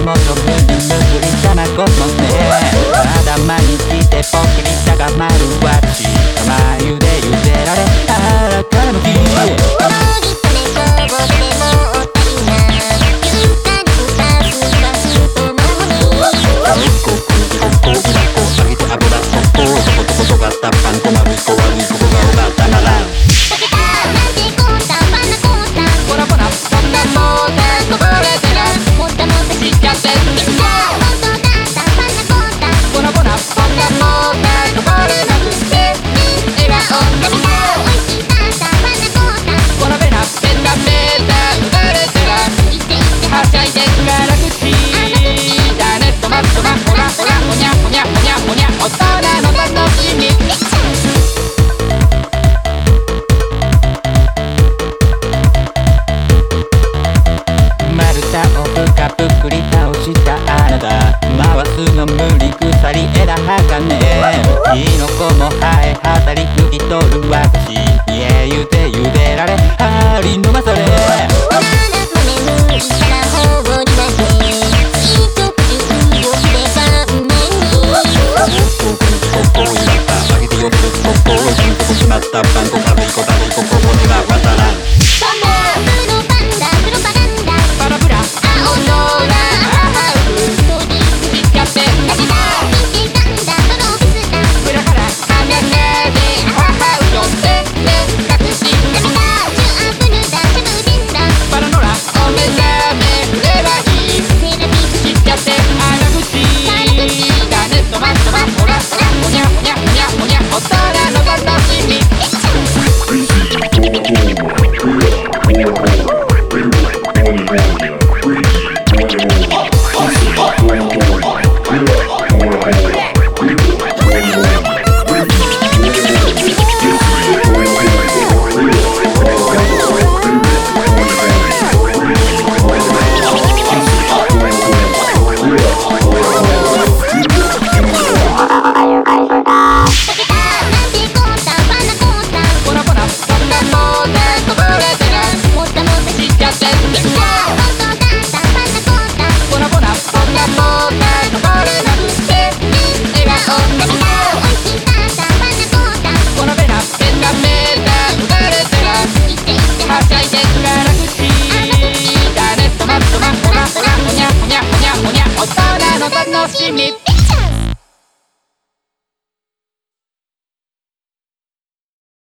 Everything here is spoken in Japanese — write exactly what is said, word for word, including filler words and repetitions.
もとむりむり卵もねまだ毎日でぽっくり高まるわち甘ゆでゆでられあらからむきぷっくり倒したあなた回すの無理鎖枝鋼キノコも生え当たり抜き取る私家ゆでゆでられ針のまされしまった